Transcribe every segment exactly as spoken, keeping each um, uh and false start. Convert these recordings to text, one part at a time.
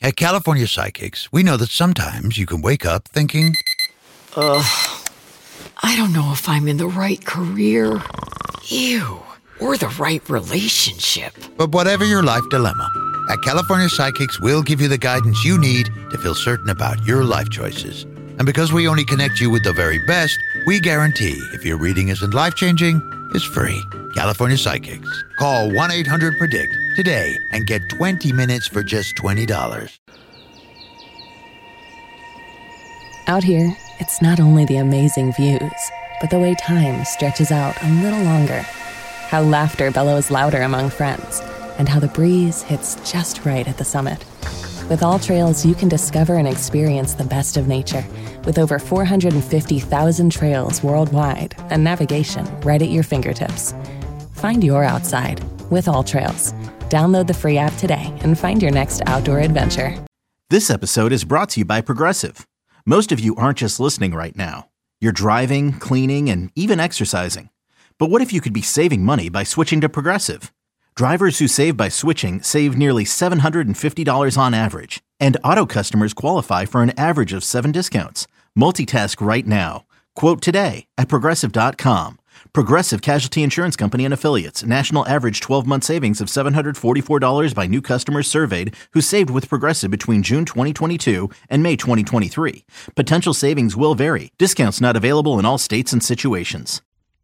At California Psychics, we know that sometimes you can wake up thinking, Ugh, I don't know if I'm in the right career. Ew. Or the right relationship. But whatever your life dilemma, at California Psychics, we'll give you the guidance you need to feel certain about your life choices. And because we only connect you with the very best, we guarantee if your reading isn't life-changing, it's free. California Psychics. Call one eight hundred predict today and get twenty minutes for just twenty dollars. Out here, it's not only the amazing views, but the way time stretches out a little longer. How laughter bellows louder among friends, and how the breeze hits just right at the summit. With All Trails, you can discover and experience the best of nature, with over four hundred fifty thousand trails worldwide and navigation right at your fingertips. Find your outside with All Trails. Download the free app today and find your next outdoor adventure. This episode is brought to you by Progressive. Most of you aren't just listening right now. You're driving, cleaning, and even exercising. But what if you could be saving money by switching to Progressive? Drivers who save by switching save nearly seven hundred fifty dollars on average. And auto customers qualify for an average of seven discounts. Multitask right now. Quote today at Progressive dot com. Progressive Casualty Insurance Company and Affiliates. National average twelve-month savings of seven hundred forty-four dollars by new customers surveyed who saved with Progressive between June twenty twenty-two and May twenty twenty-three. Potential savings will vary. Discounts not available in all states and situations.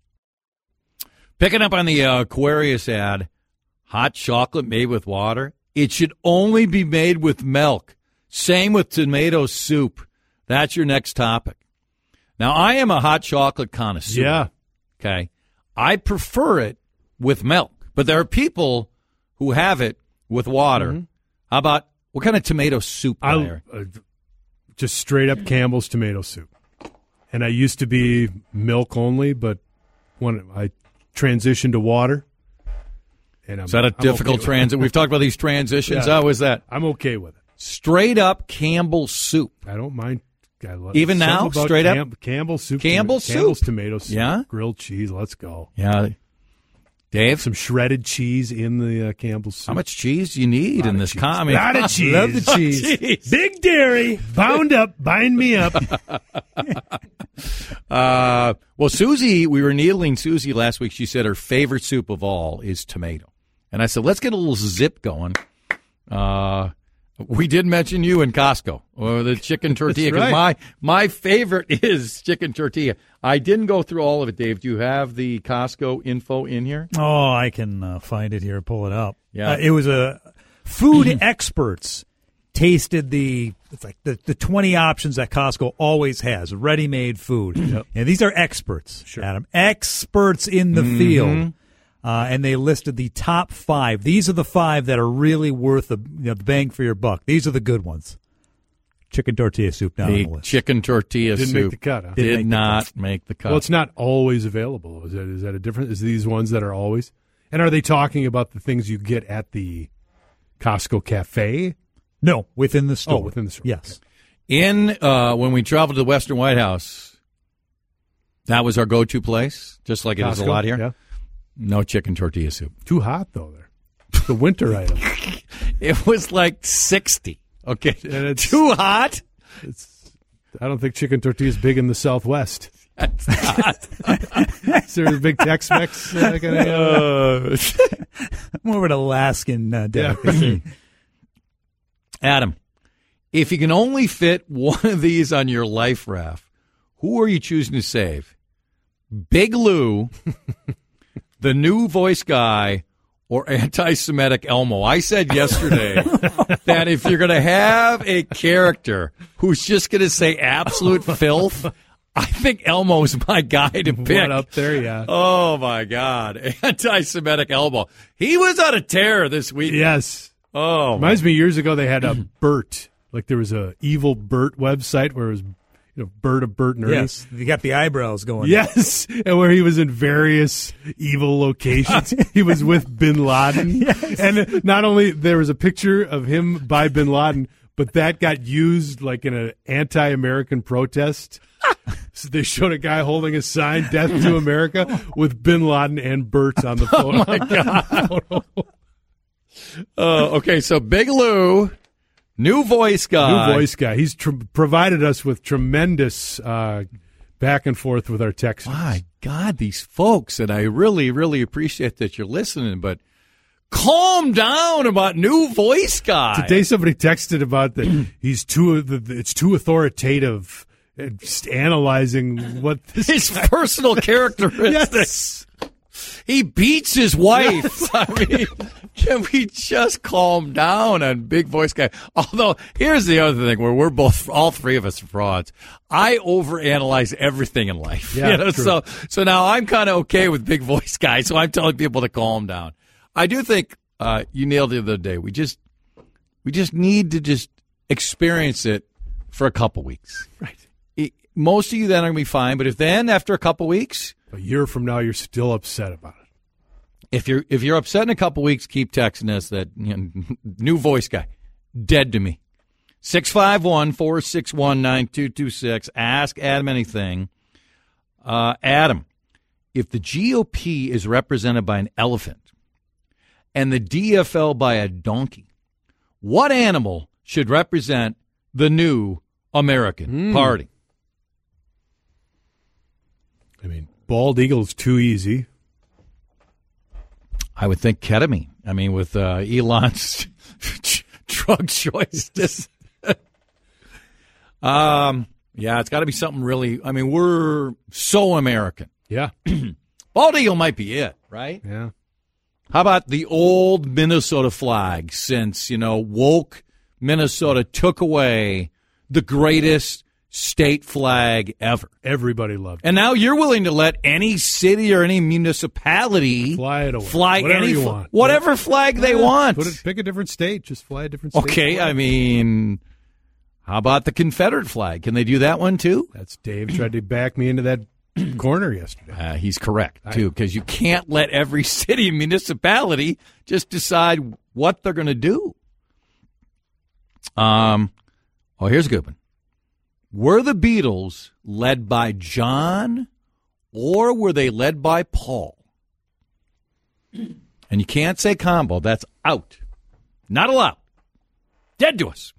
Picking up on the uh, Aquarius ad, hot chocolate made with water. It should only be made with milk. Same with tomato soup. That's your next topic. Now, I am a hot chocolate connoisseur. Yeah. Okay. I prefer it with milk, but there are people who have it with water. Mm-hmm. How about, what kind of tomato soup? I, uh, just straight up Campbell's tomato soup. And I used to be milk only, but when I transitioned to water. And I'm, Is that a I'm difficult okay transit? We've talked about these transitions. Yeah. How is that? I'm okay with it. Straight up Campbell soup. I don't mind. I love Even now, straight Cam- up Campbell soup. Campbell to- Campbell's soup. tomato soup. Yeah, grilled cheese. Let's go. Yeah, Dave. Some shredded cheese in the uh, Campbell soup. How much cheese do you need in this comic? Lot of cheese. Love the cheese. cheese. Big dairy. Bound up. Bind me up. uh, well, Susie, we were needling Susie last week. She said her favorite soup of all is tomato. And I said, let's get a little zip going. Uh, we did mention you in Costco, or the chicken tortilla. That's right. My my favorite is chicken tortilla. I didn't go through all of it, Dave. Do you have the Costco info in here? Oh, I can uh, find it here, pull it up. Yeah. Uh, it was a food experts tasted the it's like the, the twenty options that Costco always has, ready-made food. Yep. And these are experts, sure. Adam, experts in the Mm-hmm. field. Uh, and they listed the top five. These are the five that are really worth the, you know, the bang for your buck. These are the good ones. Chicken tortilla soup down The on the list. chicken tortilla Didn't soup make the cut. Huh? did Didn't make the not cut. make the cut. Well, it's not always available. Is that is that a different? Is these ones that are always? And are they talking about the things you get at the Costco cafe? No, within the store. Oh, within the store. Yes. In uh, when we traveled to the Western White House, that was our go-to place, just like it is a Costco? lot here. Yeah. No chicken tortilla soup. Too hot though. There, it's the winter item. It was like sixty. Okay, And it's- too hot. It's. I don't think chicken tortilla is big in the Southwest. That's not. Is there a big Tex-Mex uh, kind of? Uh, More of an Alaskan uh, delicacy. Adam, if you can only fit one of these on your life raft, who are you choosing to save? Big Lou, the new voice guy, or anti-Semitic Elmo? I said yesterday that if you're going to have a character who's just going to say absolute filth, I think Elmo's my guy to pick. One up there, yeah. Oh, my God. Anti-Semitic Elmo. He was on a tear this week. Yes. Oh, Reminds me, years ago they had a Bert. Like there was a evil Bert website where it was, you know, Bert of Bert and Ernie. Yes, you got the eyebrows going. Yes, and where he was in various evil locations. He was with Bin Laden. Yes. And not only there was a picture of him by Bin Laden, but that got used like in an anti-American protest. So they showed a guy holding a sign, "Death to America," with Bin Laden and Bert on the photo. Oh, my God. Uh, okay, so Big Lou, New voice guy. New voice guy. He's tr- provided us with tremendous uh, back and forth with our texts. My God, these folks, and I really, really appreciate that you're listening, but calm down about new voice guy. Today somebody texted about that he's too, it's too authoritative, and just analyzing what this His guy- personal characteristics. Yes. He beats his wife. I mean, can we just calm down on big voice guy? Although, here's the other thing where we're both, all three of us are frauds. I overanalyze everything in life. Yeah, you know? true. So, so now I'm kind of okay with big voice guy. So I'm telling people to calm down. I do think uh, you nailed it the other day. We just, we just need to just experience it for a couple weeks. Right. It, most of you then are going to be fine. But if then after a couple weeks, A year from now, you're still upset about it. If you're if you're upset in a couple weeks, keep texting us that you know, new voice guy, dead to me. six five one, four six one, nine two two six. Ask Adam anything. Uh, Adam, if the G O P is represented by an elephant and the D F L by a donkey, what animal should represent the new American Mm. Party? I mean, bald eagle's too easy. I would think ketamine. I mean, with uh, Elon's drug choices. um, yeah, it's got to be something really. I mean, we're so American. Yeah. Bald eagle might be it, right? Yeah. How about the old Minnesota flag? Since you know, woke Minnesota took away the greatest state flag ever. Everybody loved it. And now you're willing to let any city or any municipality Fly it away. fly Whatever any you fl- want. whatever flag they Yeah, want. Put it, pick a different state. Just fly a different state. Okay, flag. I mean, how about the Confederate flag? Can they do that one too? That's Dave tried to back me into that corner yesterday. Uh, he's correct too, because you can't let every city and municipality just decide what they're going to do. Um, oh, here's a good one. Were the Beatles led by John or were they led by Paul? And you can't say combo. That's out. Not allowed. Dead to us.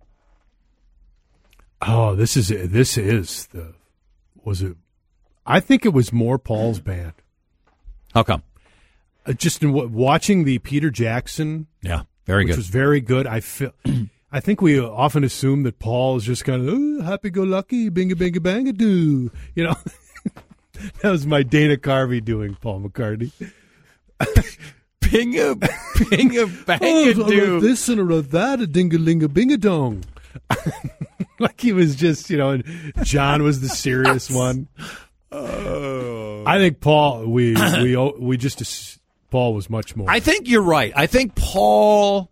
Oh, this is this is the was it? I think it was more Paul's band. How come? Uh, just in w- watching the Peter Jackson, Yeah, very which good. was very good. I feel. I think we often assume that Paul is just kind of oh, happy-go-lucky, binga-binga-banga-doo. You know, that was my Dana Carvey doing Paul McCartney. Pinga, pinga, Oh, I banga, wrote this and I wrote that, a ding-a-ling-a-bing-a-dong. Like he was just, you know, and John was the serious one. Oh. I think Paul, we we we just, Paul was much more. I think you're right. I think Paul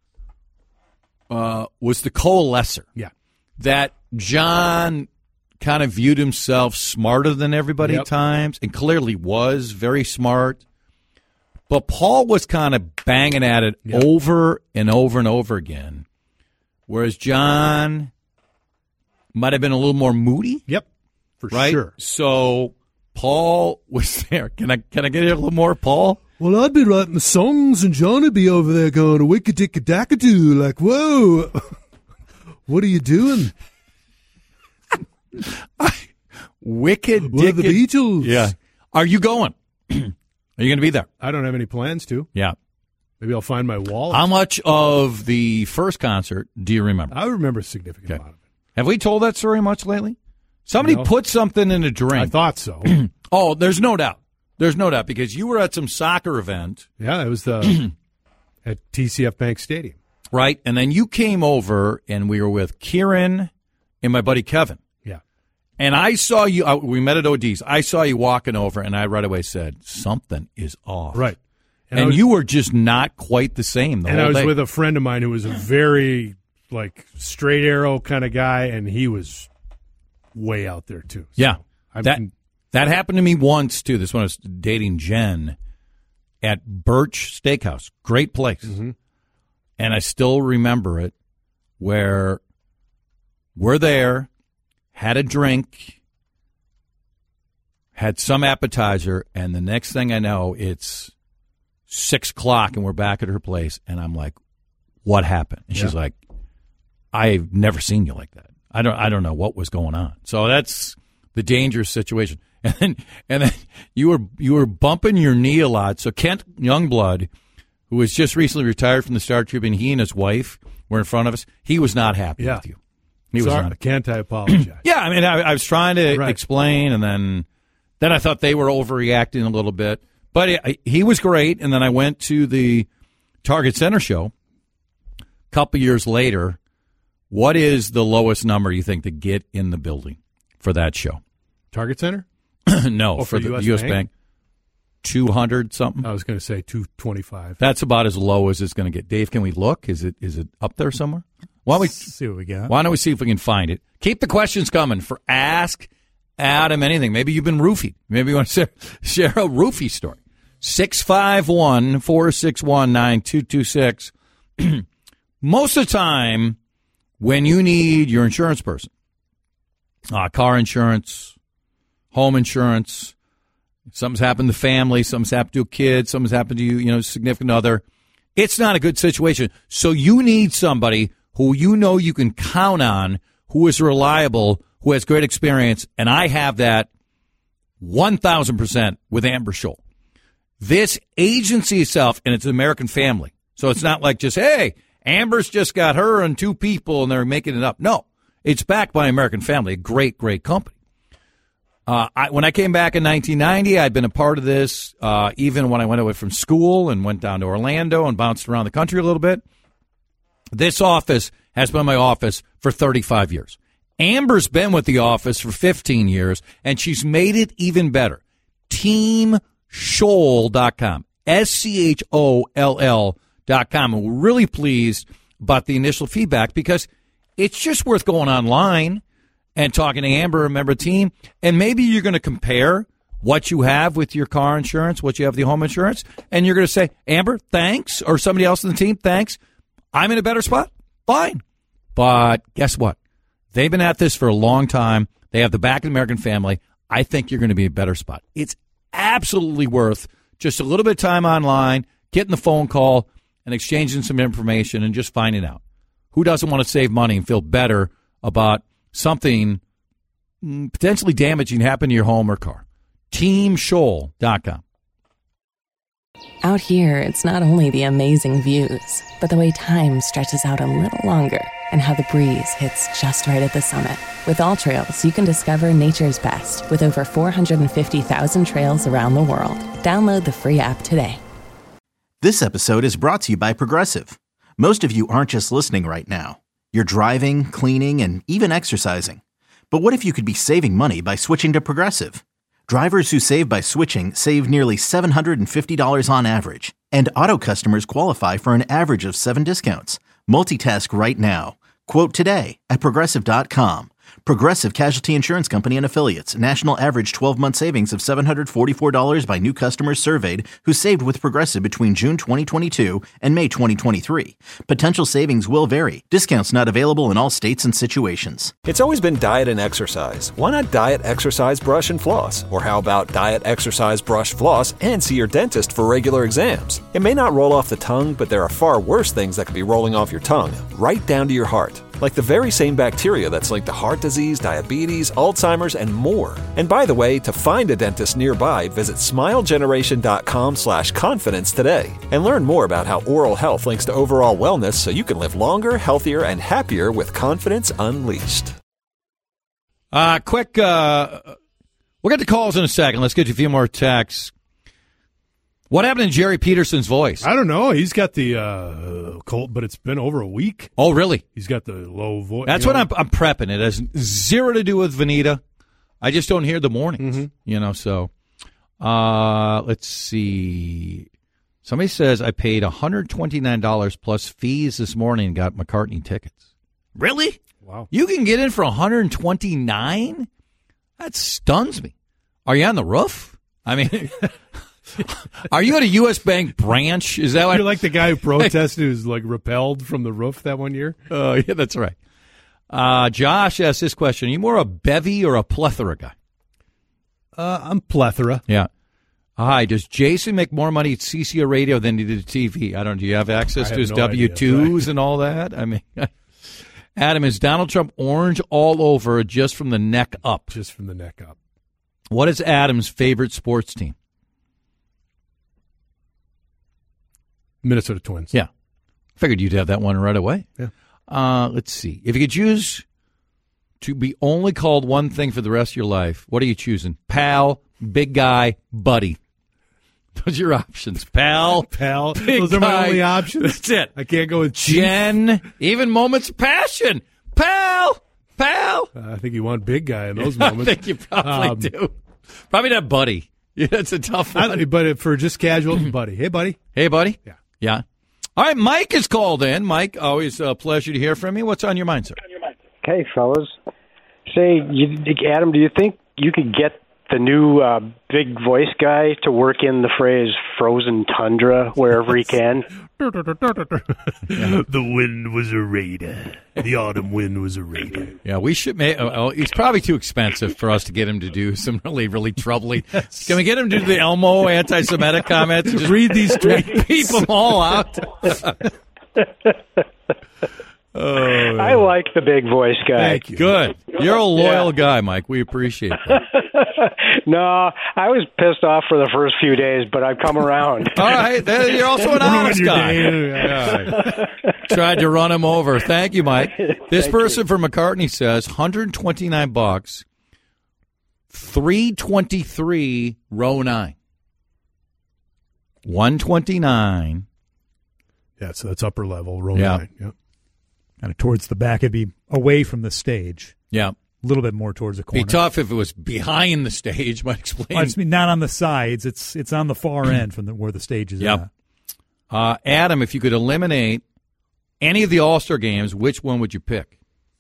uh, was the coalescer. Yeah. That John kind of viewed himself smarter than everybody Yep. at times, and clearly was very smart. But Paul was kind of banging at it Yep. over and over and over again, whereas John might have been a little more moody. Yep, for Right? sure. So Paul was there. Can I can I get a little more, Paul? Well, I'd be writing the songs and John would be over there going, wicka dicka dacka doo, like, whoa, what are you doing? Wicked We're the Dicked- Beatles. Yeah. Are you going? Are you going to be there? I don't have any plans to. Yeah. Maybe I'll find my wallet. How much of the first concert do you remember? I remember a significant Okay. amount of it. Have we told that story much lately? Somebody No. put something in a drink. I thought so. Oh, there's no doubt. There's no doubt because you were at some soccer event, Yeah, it was the at T C F Bank Stadium. right? And then you came over and we were with Kieran and my buddy Kevin. Yeah. And I saw you, uh, we met at O D's. I saw you walking over and I right away said, something is off. Right. And, I was- you were just not quite the same the And whole I was day. with a friend of mine who was a very, like, straight arrow kind of guy, and he was way out there, too. So Yeah. I've That, been- that happened to me once, too. This one I was dating Jen at Birch Steakhouse. Great place. Mm-hmm. And I still remember it where we're there, had a drink, had some appetizer, and the next thing I know, it's six o'clock and we're back at her place. And I'm like, what happened? And she's Yeah. like, I've never seen you like that. I don't I don't know what was going on. So that's the dangerous situation. And then, and then you were you were bumping your knee a lot. So Kent Youngblood, who was just recently retired from the Star Tribune, he and his wife were in front of us. He was not happy yeah. with you. He Sorry, was not. Can't I apologize? Yeah, I mean, I, I was trying to right. explain, and then then I thought they were overreacting a little bit. But it, he was great, and then I went to the Target Center show a couple years later. What is the lowest number you think to get in the building for that show? Target Center? no, oh, for, for the U S U S Bank? Bank. two hundred something. I was going to say two twenty-five. That's about as low as it's going to get. Dave, can we look? Is it is it up there somewhere? Why don't we Let's see what we got? Why don't we see if we can find it? Keep the questions coming for Ask Adam anything. Maybe you've been roofied. Maybe you want to share, share a roofie story. six five one, four six one, nine two two six. Most of the time, when you need your insurance person, uh, car insurance, home insurance, something's happened to family, something's happened to a kid, something's happened to you, you know, significant other, it's not a good situation. So you need somebody who you know you can count on, who is reliable, who has great experience, and I have that one thousand percent with Amber Scholl. This agency itself, and it's an American family, so it's not like just, hey, Amber's just got her and two people, and they're making it up. No, it's backed by an American family, a great, great company. Uh, I, when I came back in nineteen ninety, I'd been a part of this, uh, even when I went away from school and went down to Orlando and bounced around the country a little bit. This office has been my office for thirty-five years. Amber's been with the office for fifteen years, and she's made it even better. team scholl dot com. S C H O L L dot com. And we're really pleased about the initial feedback because it's just worth going online and talking to Amber, a member team, and maybe you're going to compare what you have with your car insurance, what you have with your home insurance, and you're going to say, Amber, thanks, or somebody else in the team, thanks. I'm in a better spot. Fine. But guess what? They've been at this for a long time. They have the back of the American family. I think you're going to be in a better spot. It's absolutely worth just a little bit of time online, getting the phone call, and exchanging some information and just finding out. Who doesn't want to save money and feel better about something potentially damaging happen to your home or car? team scholl dot com. Out here, it's not only the amazing views, but the way time stretches out a little longer and how the breeze hits just right at the summit. With All Trails, you can discover nature's best with over four hundred fifty thousand trails around the world. Download the free app today. This episode is brought to you by Progressive. Most of you aren't just listening right now. You're driving, cleaning, and even exercising. But what if you could be saving money by switching to Progressive? Drivers who save by switching save nearly seven hundred fifty dollars on average. And auto customers qualify for an average of seven discounts. Multitask right now. Quote today at Progressive dot com. Progressive Casualty Insurance Company and Affiliates. National average twelve-month savings of seven hundred forty-four dollars by new customers surveyed who saved with Progressive between June twenty twenty-two and May twenty twenty-three. Potential savings will vary. Discounts not available in all states and situations. It's always been diet and exercise. Why not diet, exercise, brush, and floss? Or how about diet, exercise, brush, floss, and see your dentist for regular exams? It may not roll off the tongue, but there are far worse things that could be rolling off your tongue, right down to your heart. Like the very same bacteria that's linked to heart disease, diabetes, Alzheimer's, and more. And by the way, to find a dentist nearby, visit smilegeneration.com slash confidence today. And learn more about how oral health links to overall wellness so you can live longer, healthier, and happier with confidence unleashed. Uh, quick, uh, we'll get to calls in a second. Let's get you a few more texts. What happened to Jerry Peterson's voice? I don't know. He's got the uh, cold, but it's been over a week. Oh, really? He's got the low voice. That's what I'm, I'm prepping. It has zero to do with Vanita. I just don't hear the mornings, mm-hmm. you know, so uh, let's see. Somebody says I paid one hundred twenty-nine dollars plus fees this morning and got McCartney tickets. Really? Wow. You can get in for one hundred twenty-nine dollars? That stuns me. Are you on the roof? I mean... Are you at a U S Bank branch? Is that what you're like the guy who protested who's like repelled from the roof that one year? Oh, yeah, that's right. Uh, Josh asked this question: are you more a bevy or a plethora guy? Uh, I'm plethora. Yeah. Hi. Does Jason make more money at C C O Radio than he did at T V? I don't. Do you have access I to have his no W twos idea, right? and all that? I mean, Adam, is Donald Trump orange all over just from the neck up? Just from the neck up. What is Adam's favorite sports team? Minnesota Twins. Yeah. Figured you'd have that one right away. Yeah. Uh, let's see. If you could choose to be only called one thing for the rest of your life, what are you choosing? Pal, big guy, buddy. Those are your options. Pal, Pal. big Those are guy. my only options. That's it. I can't go with Chief. Jen, even moments of passion. Pal, pal. Uh, I think you want big guy in those I moments. think you probably Um, do. Probably not buddy. Yeah, that's a tough one. I, but for just casual, buddy. Hey, buddy. Hey, buddy. Yeah. Yeah. All right, Mike is called in. Mike, always a pleasure to hear from you. What's on your mind, sir? Hey, fellas. Say, you, Adam, do you think you could get the new uh, big voice guy to work in the phrase frozen tundra wherever he can? The wind was a raider. The autumn wind was a raider. Yeah, we should make. Oh, he's probably too expensive for us to get him to do some really, really troubling. Can we get him to do the Elmo anti-Semitic comments? Just read these tweets. Keep them all out. Oh, I like the big voice guy. Thank you. good. You're a loyal guy, Mike. We appreciate that. No, I was pissed off for the first few days, but I've come around. All right, then you're also an honest your guy. day. Yeah. Tried to run him over. Thank you, Mike. This Thank person from McCartney says one hundred twenty-nine bucks, three twenty-three, row nine. one twenty-nine. Yeah, so that's upper level, row Yeah. nine. Yep. Kind of towards the back. It'd be away from the stage. Yeah. A little bit more towards the corner. Be tough if it was behind the stage. Might explain. Well, I just mean not on the sides. It's it's on the far end from the, where the stage is Yep. at. Uh, Adam, if you could eliminate any of the All-Star games, which one would you pick?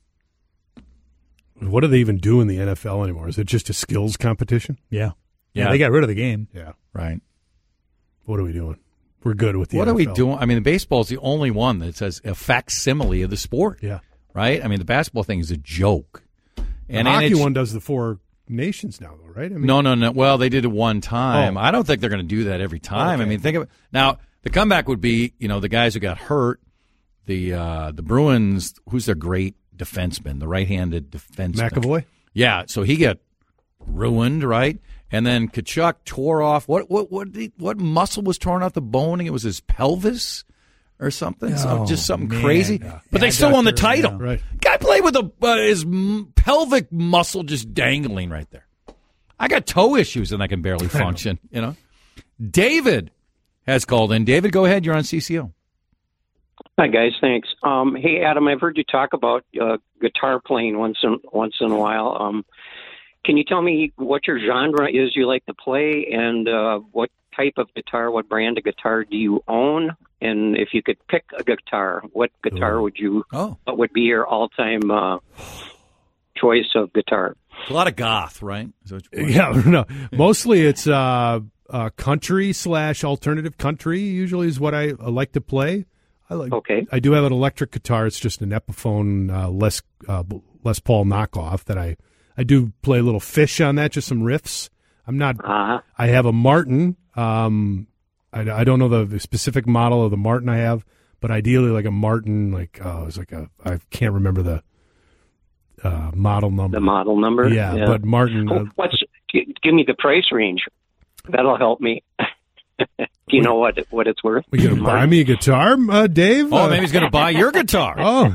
What do they even do in the N F L anymore? Is it just a skills competition? Yeah. Yeah. yeah. They got rid of the game. Yeah. Right. What are we doing? We're good with the What N F L. are we doing? I mean, the baseball is the only one that says a facsimile of the sport. Yeah. Right? I mean, the basketball thing is a joke. And the hockey N H- one does the four nations now, though, right? I mean, No, no, no. Well, they did it one time. Oh. I don't think they're going to do that every time. Okay. I mean, think of it. Now, the comeback would be, you know, the guys who got hurt, the uh, the Bruins, who's their great defenseman, the right-handed defenseman. McAvoy? Yeah, so he got ruined, right? And then Kachuk tore off what what what did he, what muscle was torn off the bone? It was his pelvis or something. So Oh, just something man. crazy. Yeah. But they still won the Adductor, title. yeah. Right. Guy played with a, uh, his m- pelvic muscle just dangling right there. I got toe issues and I can barely function. You know. David has called in. David, go ahead. You're on C C O. Hi guys, thanks. Um, hey Adam, I've heard you talk about uh, guitar playing once in once in a while. Um, can you tell me what your genre is you like to play, and uh, what type of guitar, what brand of guitar do you own? And if you could pick a guitar, what guitar Ooh. would you? Oh, What would be your all-time uh, choice of guitar? a lot of goth, right? Is that what you're- Yeah, no. Mostly it's uh, uh, country slash alternative country. Usually is what I, I like to play. I like. Okay. I do have an electric guitar. It's just an Epiphone uh, Les uh, Les Paul knockoff that I I do play a little fish on that, just some riffs. I'm not. Uh-huh. I have a Martin. Um, I, I don't know the, the specific model of the Martin I have, but ideally like a Martin, like oh, it's like a I can't remember the uh, model number. The model number? Yeah, Yeah. but Martin. Oh, Uh, what's? G- give me the price range. That'll help me. Do you know what what it's worth? we gonna buy me a guitar, uh, Dave? Oh, Uh, maybe he's going to buy your guitar. Oh,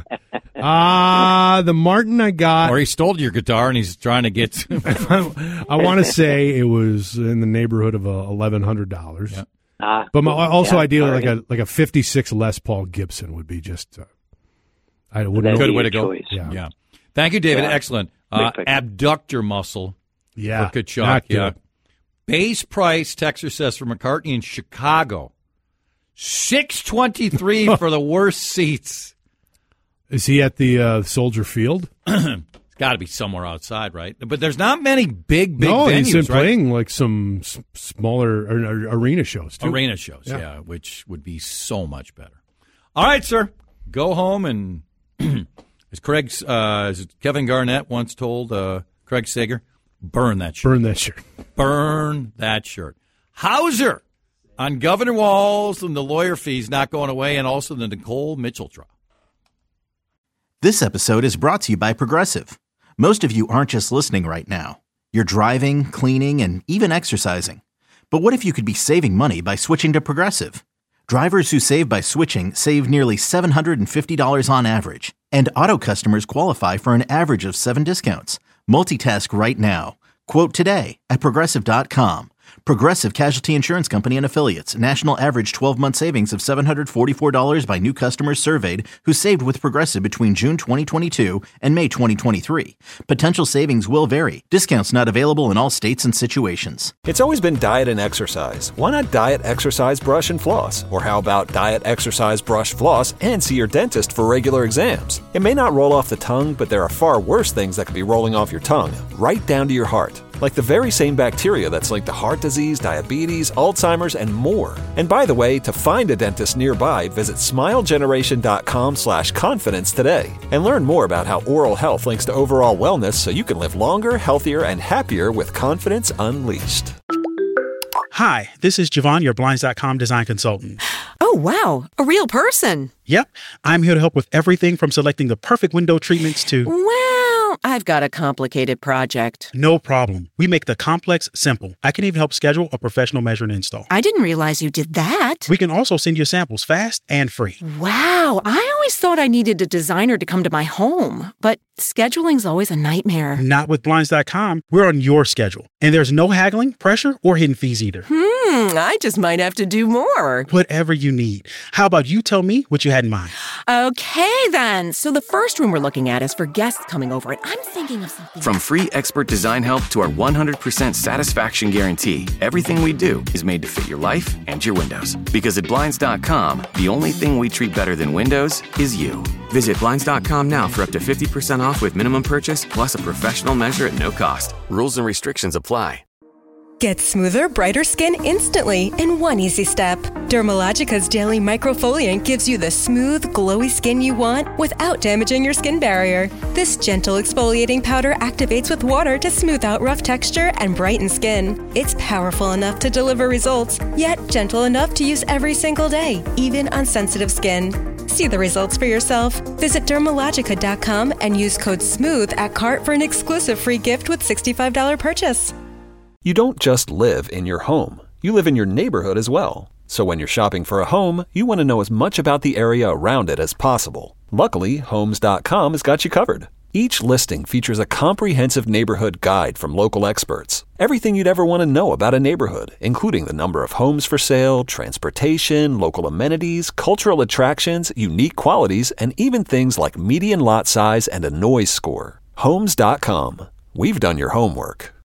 uh, the Martin I got. Or he stole your guitar and he's trying to get. I want to say it was in the neighborhood of uh, eleven hundred dollars. Yeah. Ah, But my, also yeah, ideally all like right. a like a fifty-six Les Paul Gibson would be just. Uh, I wouldn't. That'd Good be way your to go. choice. Yeah. Yeah. Thank you, David. Yeah. Excellent. Uh, Big pick. abductor muscle Yeah, for Kachuk. not Yeah. good. Base price, Texas says, for McCartney in Chicago. six twenty-three for the worst seats. Is he at the uh, Soldier Field? It's got to be somewhere outside, right? But there's not many big, big no, venues, he's been right? playing like some s- smaller or, or arena shows too. Arena shows, yeah. Yeah. which would be so much better. All right, sir. Go home and, as Craig, uh, as Kevin Garnett once told uh, Craig Sager, burn that shirt. Burn that shirt. Burn that shirt. Hauser on Governor Walz and the lawyer fees not going away, and also the Nicole Mitchell trial. This episode is brought to you by Progressive. Most of you aren't just listening right now. You're driving, cleaning, and even exercising. But what if you could be saving money by switching to Progressive? Drivers who save by switching save nearly seven hundred fifty dollars on average. And auto customers qualify for an average of seven discounts. Multitask right now. Quote today at Progressive dot com. Progressive Casualty Insurance Company and Affiliates. National average twelve-month savings of seven hundred forty-four dollars by new customers surveyed who saved with Progressive between June twenty twenty-two and May twenty twenty-three. Potential savings will vary. Discounts not available in all states and situations. It's always been diet and exercise. Why not diet, exercise, brush, and floss? Or how about diet, exercise, brush, floss, and see your dentist for regular exams? It may not roll off the tongue, but there are far worse things that could be rolling off your tongue, right down to your heart. Like the very same bacteria that's linked to heart disease, diabetes, Alzheimer's, and more. And by the way, to find a dentist nearby, visit smilegeneration.com slash confidence today and learn more about how oral health links to overall wellness so you can live longer, healthier, and happier with confidence unleashed. Hi, this is Javon, your Blinds dot com design consultant. Oh, wow. A real person. Yep. I'm here to help with everything from selecting the perfect window treatments to... Well, I've got a complicated project. No problem. We make the complex simple. I can even help schedule a professional measure and install. I didn't realize you did that. We can also send you samples fast and free. Wow. I always thought I needed a designer to come to my home, but scheduling's always a nightmare. Not with Blinds dot com. We're on your schedule. And there's no haggling, pressure, or hidden fees either. Hmm, I just might have to do more. Whatever you need. How about you tell me what you had in mind? Okay, then. So the first room we're looking at is for guests coming over, and I'm thinking of something... From free expert design help to our one hundred percent satisfaction guarantee, everything we do is made to fit your life and your windows. Because at Blinds dot com, the only thing we treat better than windows is you. Visit Blinds dot com now for up to fifty percent off with minimum purchase, plus a professional measure at no cost. Rules and restrictions apply. Get smoother, brighter skin instantly in one easy step. Dermalogica's Daily Microfoliant gives you the smooth, glowy skin you want without damaging your skin barrier. This gentle exfoliating powder activates with water to smooth out rough texture and brighten skin. It's powerful enough to deliver results, yet gentle enough to use every single day, even on sensitive skin. See the results for yourself. Visit Dermalogica dot com and use code SMOOTH at cart for an exclusive free gift with sixty-five dollars purchase. You don't just live in your home. You live in your neighborhood as well. So when you're shopping for a home, you want to know as much about the area around it as possible. Luckily, Homes dot com has got you covered. Each listing features a comprehensive neighborhood guide from local experts. Everything you'd ever want to know about a neighborhood, including the number of homes for sale, transportation, local amenities, cultural attractions, unique qualities, and even things like median lot size and a noise score. Homes dot com. We've done your homework.